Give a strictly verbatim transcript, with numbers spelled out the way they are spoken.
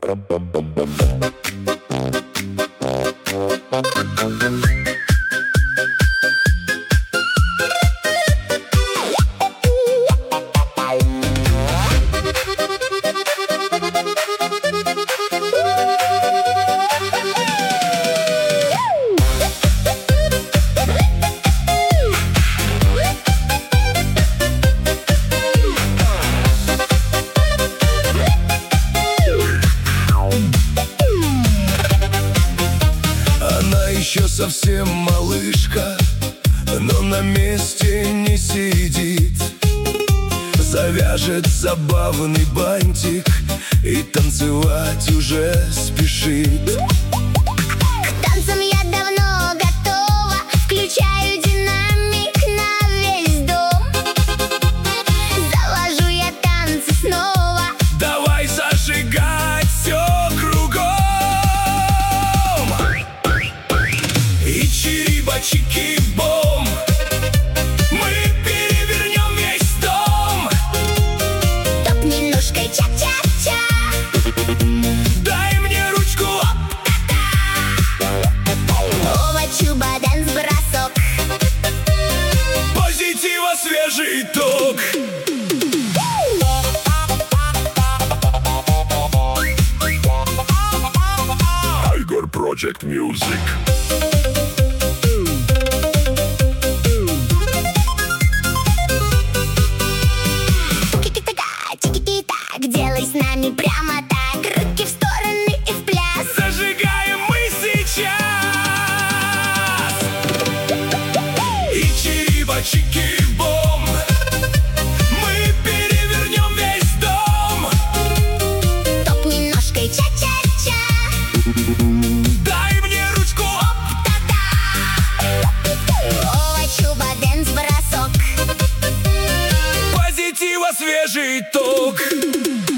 Еще совсем малышка, но на месте не сидит. Завяжет забавный бантик и танцевать уже спешит. К танцам я давно готова, включаю динамик на весь дом. Завожу я танцы снова. Давай зажигать все кругом. И чириба-чики-бом, мы перевернем весь дом. Топни ножкой ча-ча-ча, дай мне ручку, ова-чуба, дэнс-бросок. позитива свежий ток. Tiger Project Music. Делай с нами прямо так, руки в стороны и в пляс. Зажигаем мы сейчас. И чириба-чики-бом, мы перевернем весь дом. Топни ножкой ча-ча-ча, Дай мне ручку, ова-чуба, дэнс-бросок. позитива свежий ток.